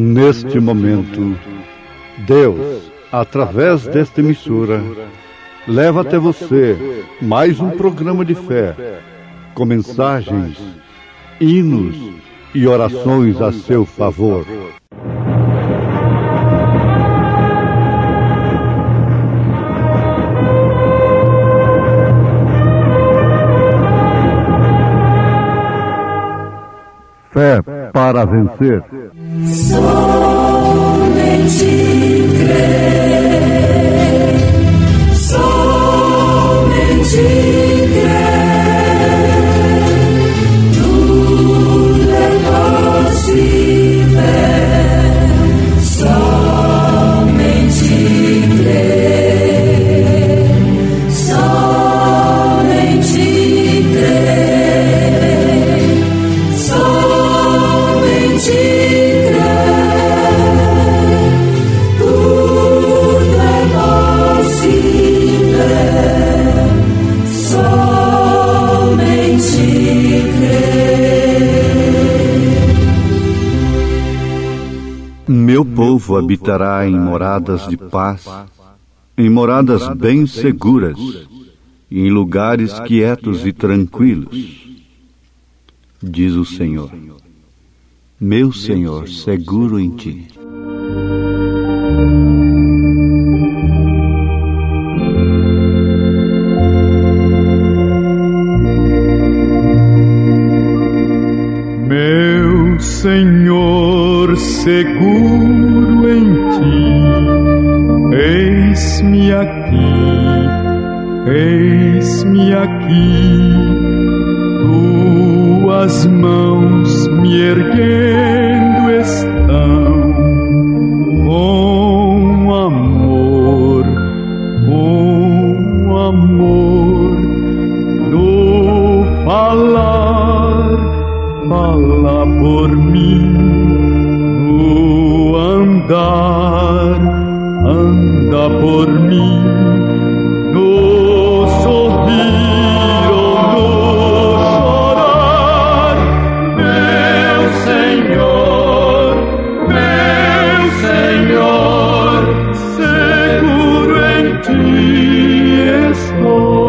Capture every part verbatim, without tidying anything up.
Neste momento, Deus, através desta emissora, leva até você mais um programa de fé, com mensagens, hinos e orações a seu favor. Fé para vencer. Somente crer, somente crer, tudo é possível, somente crer, somente crer, somente Meu povo habitará em moradas de paz, em moradas bem seguras, e em lugares quietos e tranquilos, diz o Senhor. Meu Senhor, seguro em ti. Meu Senhor, seguro em ti, eis-me aqui, eis-me aqui, tuas mãos me erguendo estão, com amor, com amor, no falar, fala por mim, no andar, anda por mim, no sorrir ou no chorar, meu Senhor, meu Senhor, seguro em ti estou.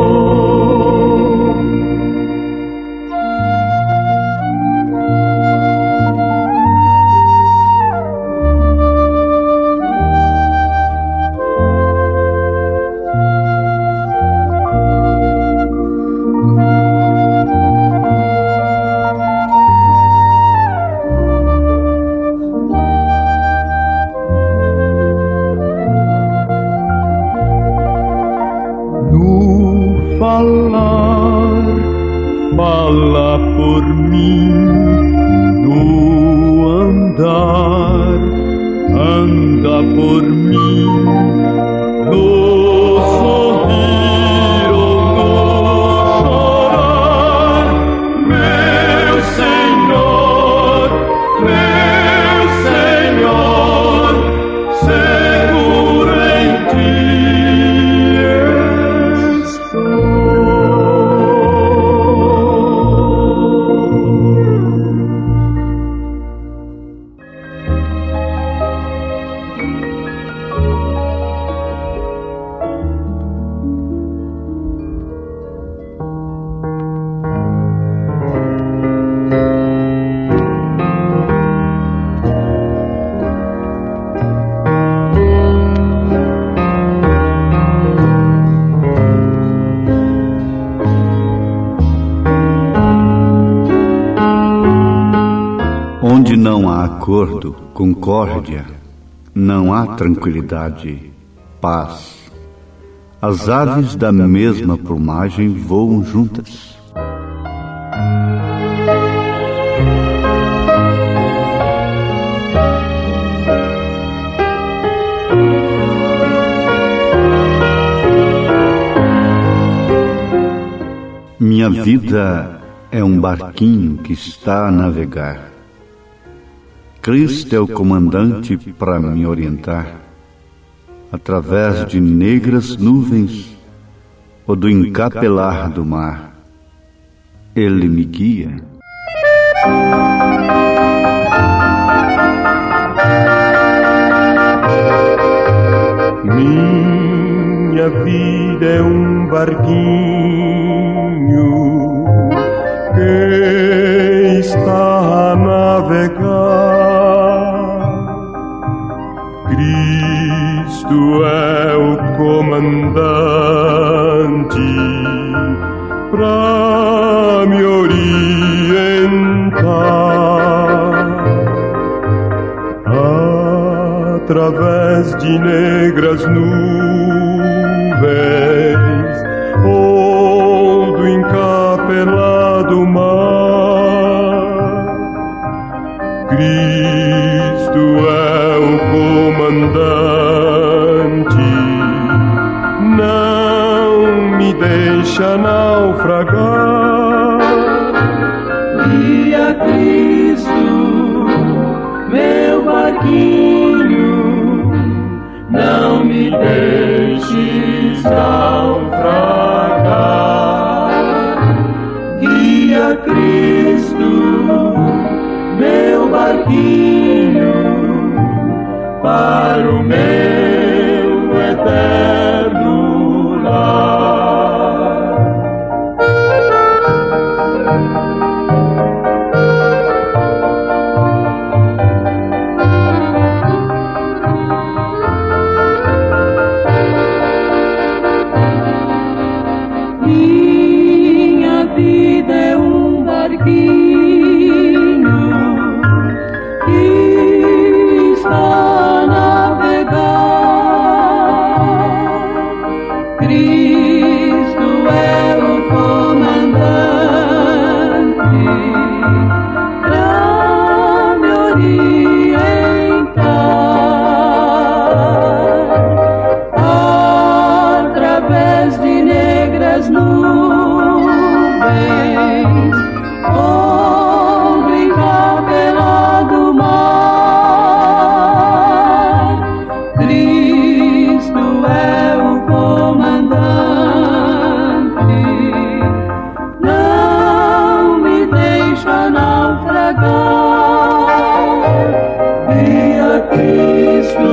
Falar, fala por mim, no andar, anda por mim, no sorrir ou no chorar, meu Senhor, meu Senhor, seguro em ti. Onde não há acordo, concórdia, não há tranquilidade, paz. As aves da mesma plumagem voam juntas. Minha vida é um barquinho que está a navegar. Cristo é o comandante para me orientar, através de negras nuvens ou do encapelar do mar. Ele me guia. Minha vida é um barquinho que está a navegar. Cristo é o comandante pra me orientar. Através de negras nuvens ou do encapelado mar, Cristo é o comandante, não me deixa naufragar. Guia Cristo, meu barquinho, não me deixes naufragar. Guia Cristo, meu barquinho, para o meu eterno lar. Minha vida é um barquinho que está a navegar. Cristo é o comandante pra me orientar. Através de negras nuvens ou do encapelado mar, Cristo é o comandante, não me deixa naufragar. Guia Cristo,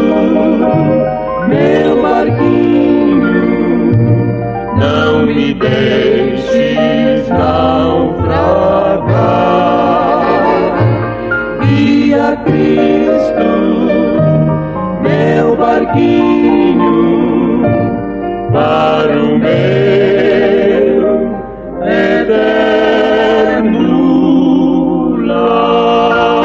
meu barquinho, não me deixes naufragar. Guia Cristo, meu barquinho, para o meu eterno lar.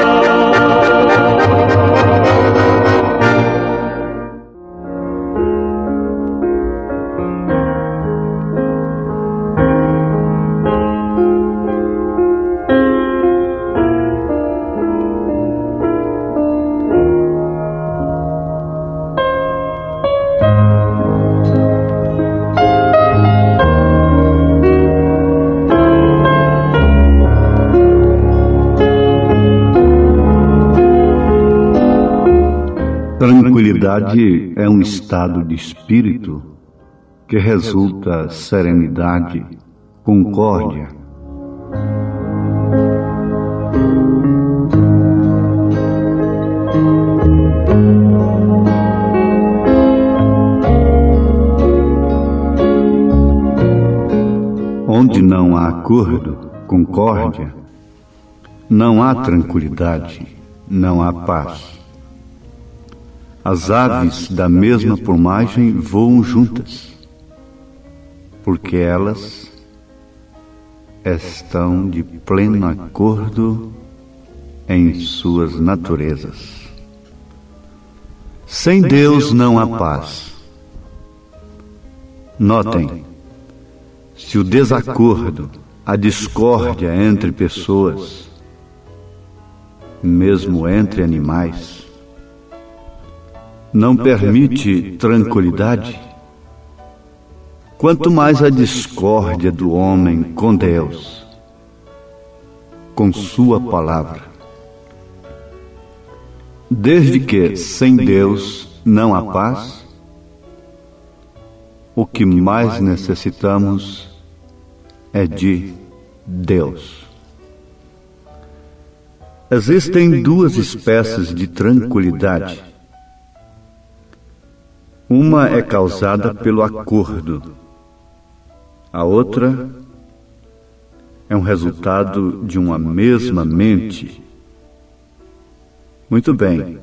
Tranquilidade é um estado de espírito que resulta serenidade, concórdia. Onde não há acordo, concórdia, não há tranquilidade, não há paz. As aves da mesma plumagem voam juntas, porque elas estão de pleno acordo em suas naturezas. Sem Deus não há paz. Notem, se o desacordo, a discórdia entre pessoas, mesmo entre animais, não permite tranquilidade, quanto mais a discórdia do homem com Deus, com sua palavra. Desde que sem Deus não há paz, o que mais necessitamos é de Deus. Existem duas espécies de tranquilidade: Uma é causada pelo acordo, a outra é um resultado de uma mesma mente. Muito bem.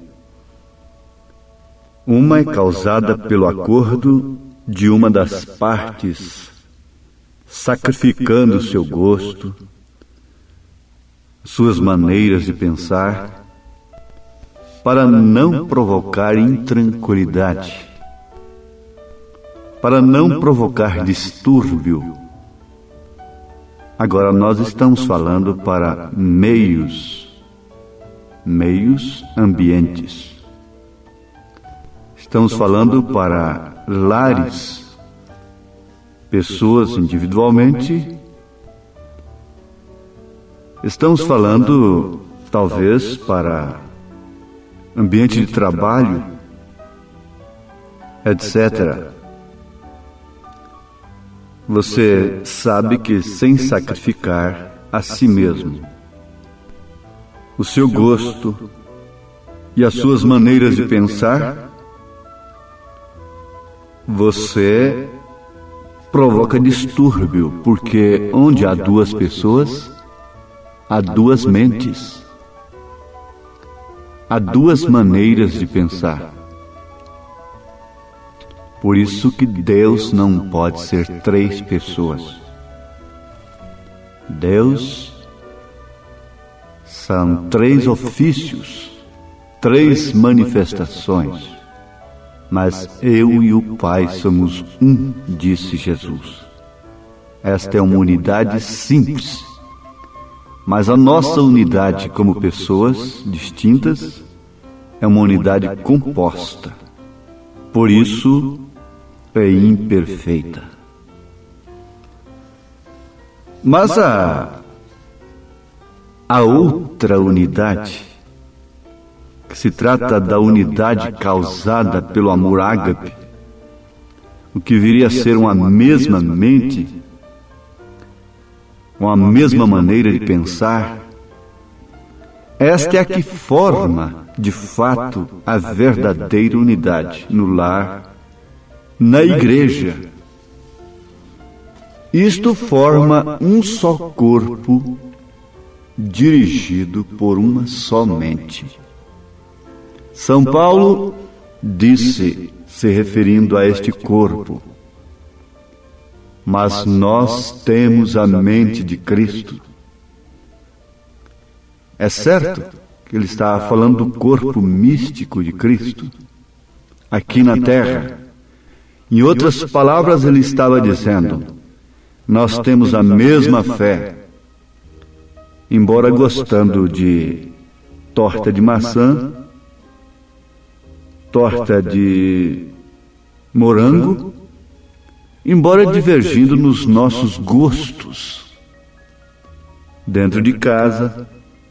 Uma é causada pelo acordo de uma das partes, sacrificando seu gosto, suas maneiras de pensar, para não provocar intranquilidade, para não provocar distúrbio. Agora nós estamos falando para meios, meios ambientes. Estamos falando para lares, pessoas individualmente. Estamos falando, talvez, para ambiente de trabalho, etcétera. Você sabe que sem sacrificar a si mesmo, o seu gosto e as suas maneiras de pensar, você provoca distúrbio, porque onde há duas pessoas, há duas mentes, há duas maneiras de pensar. Por isso que Deus não pode ser três pessoas. Deus são três ofícios, três manifestações. Mas eu e o Pai somos um, disse Jesus. Esta é uma unidade simples. Mas a nossa unidade como pessoas distintas é uma unidade composta. Por isso, é imperfeita. Mas a, a outra unidade, que se trata da unidade causada pelo amor ágape, o que viria a ser uma mesma mente, uma mesma maneira de pensar, esta é a que forma, de fato, a verdadeira unidade no lar, na igreja. Isto forma um só corpo, dirigido por uma só mente. São Paulo disse, se referindo a este corpo: mas nós temos a mente de Cristo. É certo que ele está falando do corpo místico de Cristo, aqui na terra. Em outras palavras, ele estava dizendo: nós temos a mesma fé, embora gostando de torta de maçã, torta de morango, embora divergindo nos nossos gostos, dentro de casa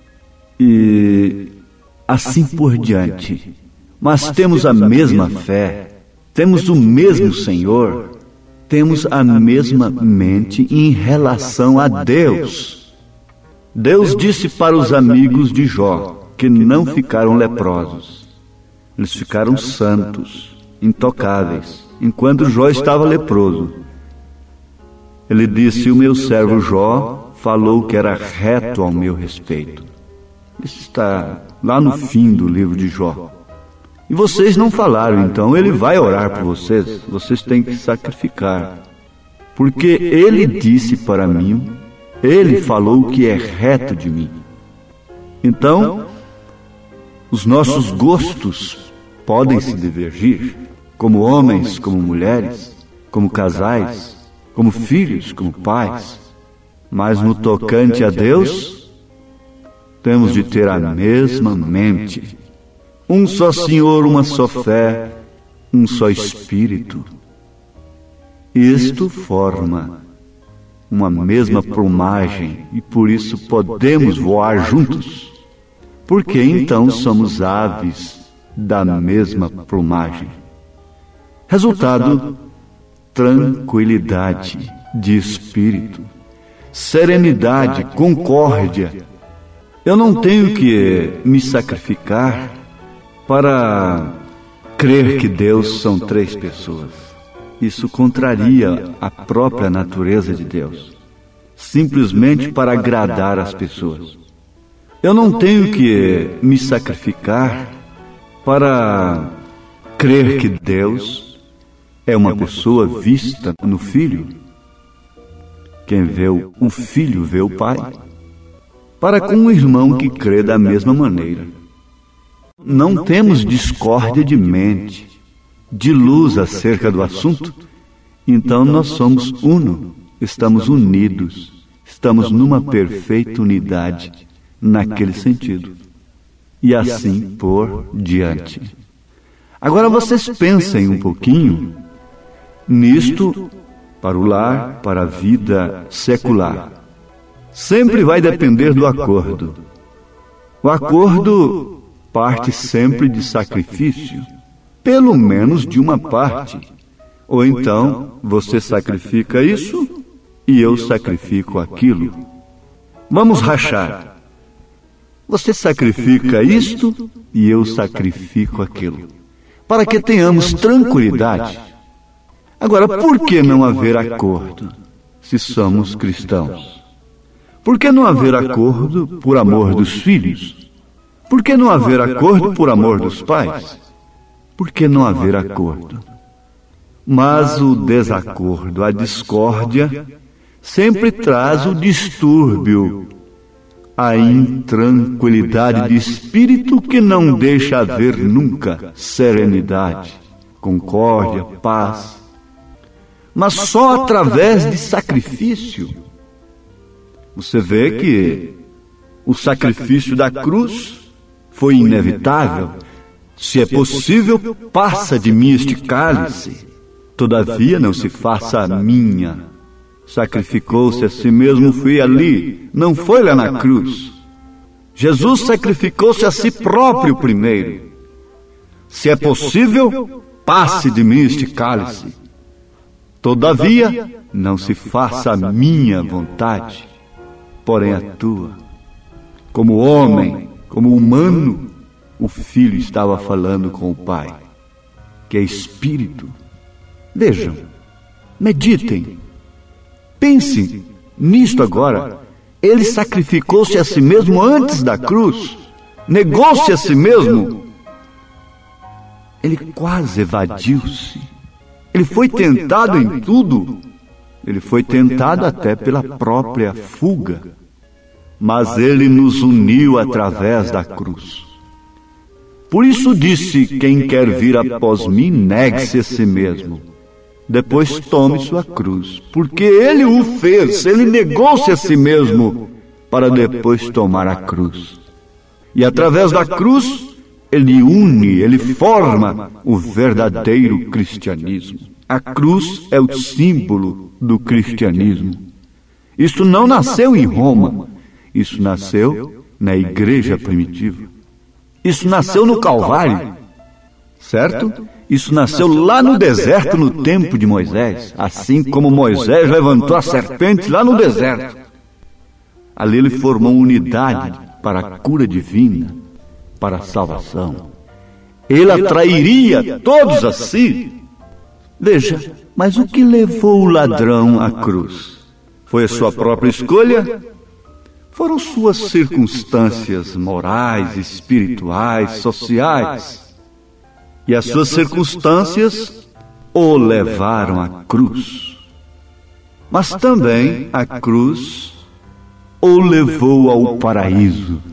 e assim por diante. Mas temos a mesma fé, temos o mesmo Senhor, temos a mesma mente em relação a Deus. Deus disse para os amigos de Jó que não ficaram leprosos. Eles ficaram santos, intocáveis, enquanto Jó estava leproso. Ele disse: o meu servo Jó falou que era reto ao meu respeito. Isso está lá no fim do livro de Jó. E vocês não falaram, então ele vai orar por vocês. Vocês têm que sacrificar. Porque ele disse para mim, ele falou que é reto de mim. Então, os nossos gostos podem se divergir, como homens, como mulheres, como casais, como filhos, como pais. Mas no tocante a Deus, temos de ter a mesma mente. Um só Senhor, uma só fé, um só Espírito. Isto forma uma mesma plumagem e por isso podemos voar juntos. Porque então somos aves da mesma plumagem. Resultado: tranquilidade de espírito, serenidade, concórdia. Eu não tenho que me sacrificar para crer que Deus são três pessoas. Isso contraria a própria natureza de Deus, simplesmente para agradar as pessoas. Eu não tenho que me sacrificar para crer que Deus é uma pessoa vista no Filho. Quem vê o Filho vê o Pai. Para com um irmão que crê da mesma maneira. Não temos discórdia de mente, de luz acerca do assunto. Então nós somos uno, estamos unidos, estamos numa perfeita unidade naquele sentido. E assim por diante. Agora vocês pensem um pouquinho nisto para o lar, para a vida secular. Sempre vai depender do acordo. O acordo parte sempre de sacrifício, pelo menos de uma parte. Ou então, você sacrifica isso e eu sacrifico aquilo. Vamos rachar. Você sacrifica isto e eu sacrifico aquilo. Para que tenhamos tranquilidade. Agora, por que não haver acordo, se somos cristãos? Por que não haver acordo por amor dos filhos? Por que não haver acordo por amor dos pais? Por que não haver acordo? Mas o desacordo, a discórdia, sempre traz o distúrbio, a intranquilidade de espírito que não deixa haver nunca serenidade, concórdia, paz. Mas só através de sacrifício. Você vê que o sacrifício da cruz foi inevitável. Se é possível, passa de mim este cálice. Todavia não se faça a minha. Sacrificou-se a si mesmo, foi ali, não foi lá na cruz. Jesus sacrificou-se a si próprio primeiro. Se é possível, passe de mim este cálice. Todavia, não se faça a minha vontade, porém a tua. Como homem, como humano, o Filho estava falando com o Pai, que é Espírito. Vejam, meditem, pensem nisto agora. Ele sacrificou-se a si mesmo antes da cruz, negou-se a si mesmo. Ele quase evadiu-se. Ele foi tentado em tudo. Ele foi tentado até pela própria fuga. Mas ele nos uniu através da cruz. Por isso disse: quem quer vir após mim, negue-se a si mesmo. Depois tome sua cruz. Porque ele o fez, ele negou-se a si mesmo, para depois tomar a cruz. E através da cruz, ele une, ele forma o verdadeiro cristianismo. A cruz é o símbolo do cristianismo. Isso não nasceu em Roma. Isso nasceu na igreja primitiva. Isso nasceu no Calvário, certo? Isso nasceu lá no deserto, no tempo de Moisés. Assim como Moisés levantou a serpente lá no deserto. Ali ele formou unidade para a cura divina, para a salvação. Ele atrairia todos a si. Veja, mas o que levou o ladrão à cruz? Foi a sua própria escolha? Foram suas circunstâncias morais, espirituais, sociais. E as suas circunstâncias o levaram à cruz. Mas também a cruz o levou ao paraíso.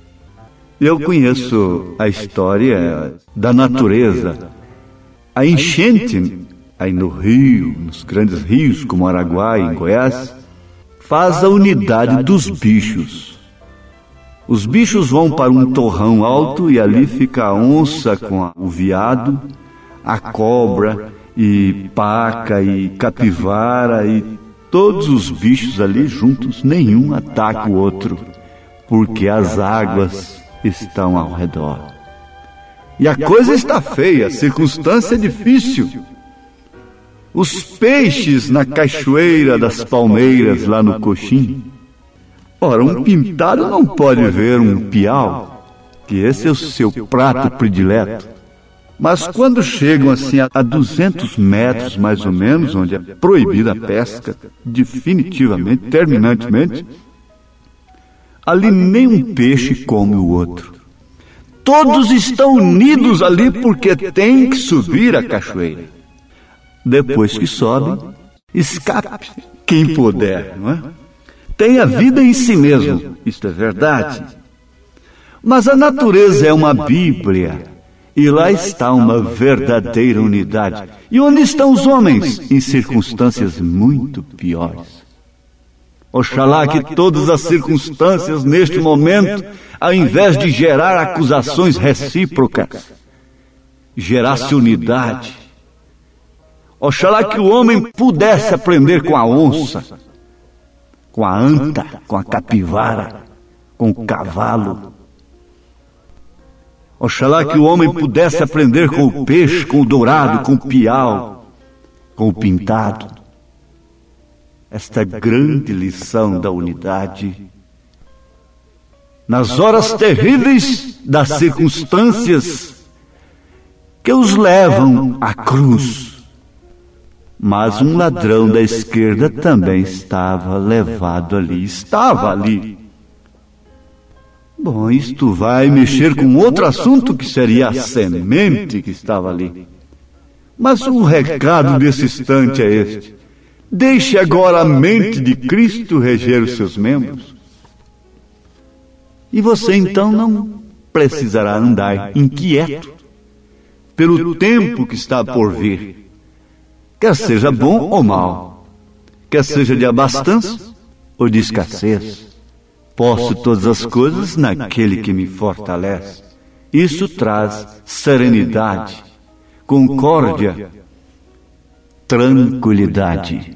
Eu conheço a história da natureza. A enchente aí no rio, nos grandes rios como Araguaia, em Goiás, faz a unidade dos bichos. Os bichos vão para um torrão alto e ali fica a onça com o veado, a cobra e paca e capivara e todos os bichos ali juntos, nenhum ataca o outro, porque as águas estão ao redor. E a coisa está feia, a circunstância é difícil. Os peixes na cachoeira das palmeiras lá no Coxim. Ora, um pintado não pode ver um piau, que esse é o seu prato predileto. Mas quando chegam assim a duzentos metros mais ou menos, onde é proibida a pesca, definitivamente, terminantemente, ali nem um peixe come o outro. Todos estão unidos ali porque tem que subir a cachoeira. Depois que sobem, escape quem puder, não é? Tem a vida em si mesmo, isto é verdade. Mas a natureza é uma Bíblia. E lá está uma verdadeira unidade. E onde estão os homens? Em circunstâncias muito piores. Oxalá que todas as circunstâncias neste momento, ao invés de gerar acusações recíprocas, gerasse unidade. Oxalá que o homem pudesse aprender com a onça, com a anta, com a capivara, com o cavalo. Oxalá que o homem pudesse aprender com o peixe, com o dourado, com o piau, com o pintado. Esta grande lição da unidade. Nas horas terríveis das circunstâncias que os levam à cruz. Mas um ladrão da esquerda também estava levado ali, estava ali. Bom, isto vai mexer com outro assunto que seria a semente que estava ali. Mas o recado desse instante é este: deixe agora a mente de Cristo reger os seus membros. E você então não precisará andar inquieto pelo tempo que está por vir, quer seja bom ou mau, quer seja de abastança ou de escassez. Posso todas as coisas naquele que me fortalece. Isso traz serenidade, concórdia, tranquilidade.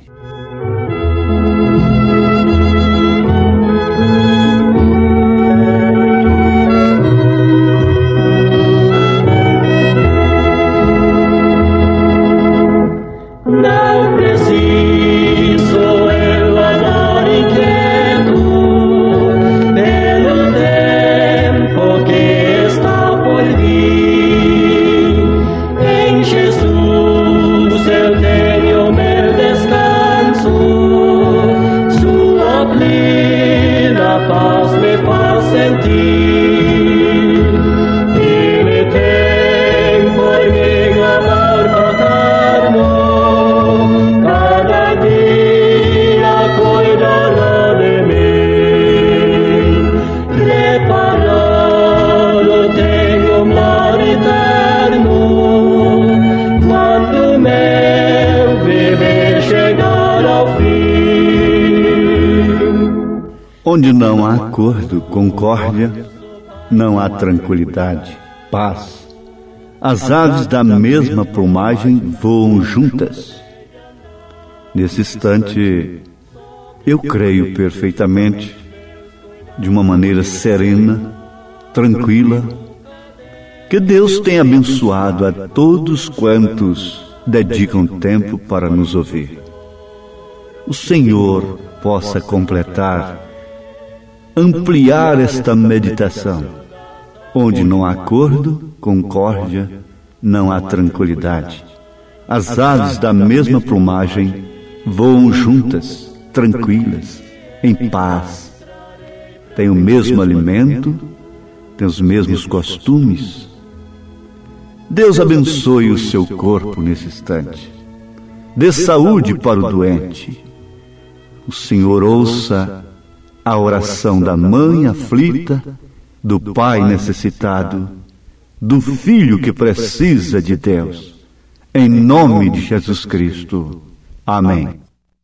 Não preciso eu andar inquieto pelo tempo que está por vir. Em Jesus eu tenho meu descanso, sua plena paz me faz sentir. Ele tem por mim amor paterno, cada dia cuidará de mim. Preparado tenho um lar eterno, quando meu viver chegar ao fim. Onde não há acordo, concórdia, não há tranquilidade, paz. As aves da mesma plumagem voam juntas. Nesse instante, eu creio perfeitamente, de uma maneira serena, tranquila, que Deus tem abençoado a todos quantos dedicam tempo para nos ouvir. O Senhor possa completar, ampliar esta meditação. Onde não há acordo, concórdia, não há tranquilidade. As aves da mesma plumagem voam juntas, tranquilas, em paz. Têm o mesmo alimento, têm os mesmos costumes. Deus abençoe o seu corpo nesse instante. Dê saúde para o doente. O Senhor ouça a oração da mãe aflita, do pai necessitado, do filho que precisa de Deus. Em nome de Jesus Cristo. Amém.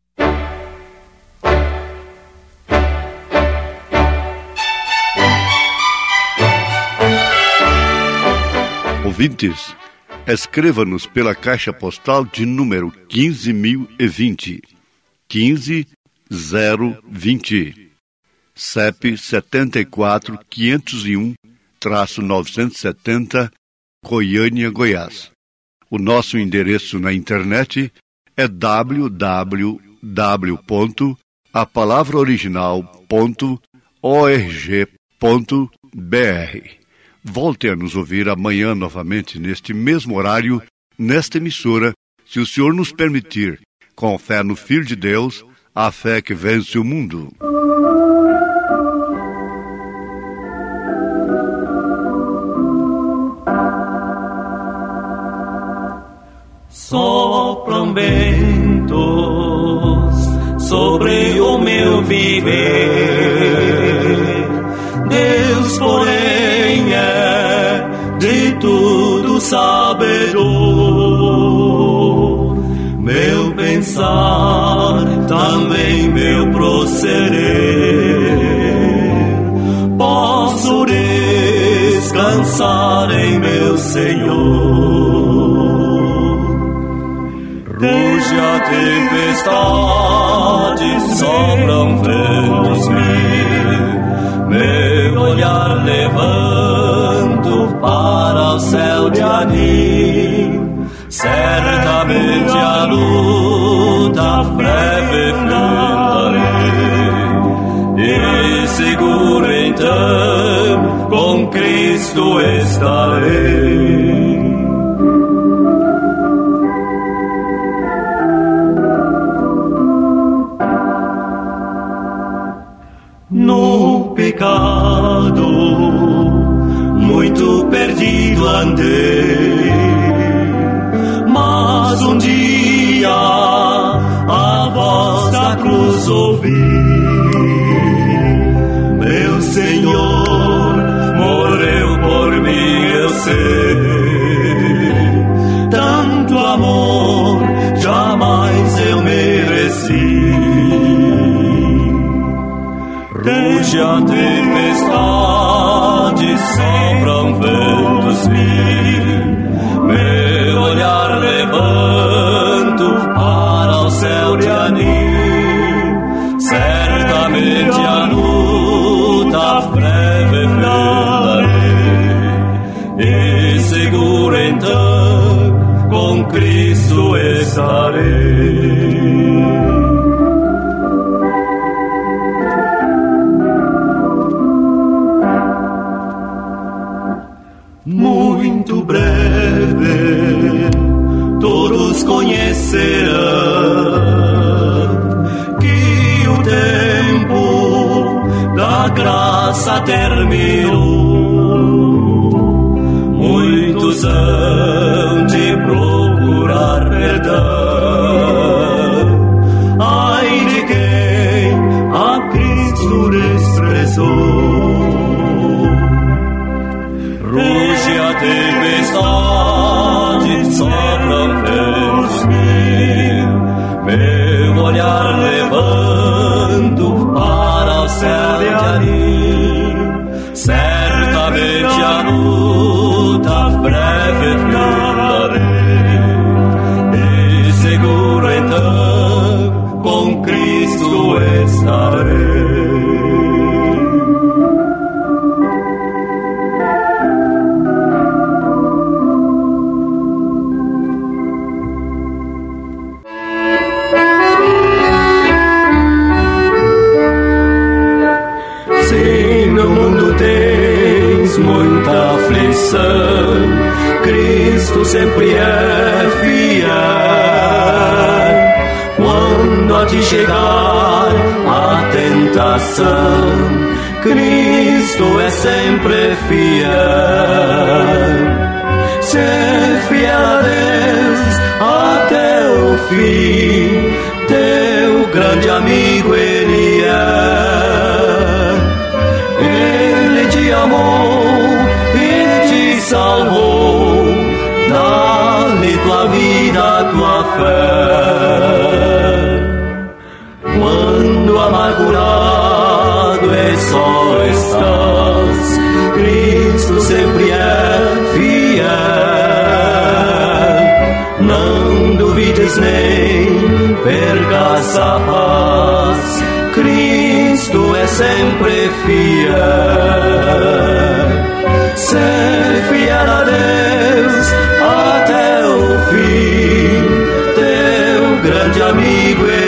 Ouvintes, escreva-nos pela caixa postal de número quinze mil e vinte, quinze zero vinte. C E P setenta e quatro, quinhentos e um, novecentos e setenta, Goiânia, Goiás. O nosso endereço na internet é w w w ponto a palavra original ponto org ponto b r. Volte a nos ouvir amanhã novamente, neste mesmo horário, nesta emissora, se o Senhor nos permitir, com fé no Filho de Deus, a fé que vence o mundo. Sopram ventos sobre o meu viver, Deus, porém, é de tudo sabedor. Meu pensar, também meu proceder, posso descansar em meu Senhor. Ruge a tempestade, sopram ventos mil, meu olhar levanto para o céu de anil. Certamente a luta breve findarei, e seguro então com Cristo estarei. No pecado muito perdido andei, mas um dia a voz da cruz ouvi. Meu Senhor morreu por mim, eu sei. Tanto amor jamais eu mereci. Ruge a tempestade, sopram ventos mil, meu olhar levanto para o céu de anil. Certamente a luta breve findarei, e seguro então com Cristo estarei. Muito breve todos conhecerão que o tempo da graça terminou. Muitos hão de procurar perdão, ai de quem a Cristo desprezou. Ruge a tempestade, sopram ventos mil, meu olhar levanto para o céu de anil. Certamente a luta breve findarei, e seguro então com Cristo estarei. Muita aflição, Cristo sempre é fiel. Quando a ti chegar a tentação, Cristo é sempre fiel. Ser fiel a Deus até o fim, teu grande amigo Ele é. Ele te amou, salvou, dá-lhe tua vida, tua fé. Quando amargurado e só estás, Cristo sempre é fiel. Não duvides nem percas a paz, Cristo é sempre fiel. Ser fiel a Deus até o fim, teu grande amigo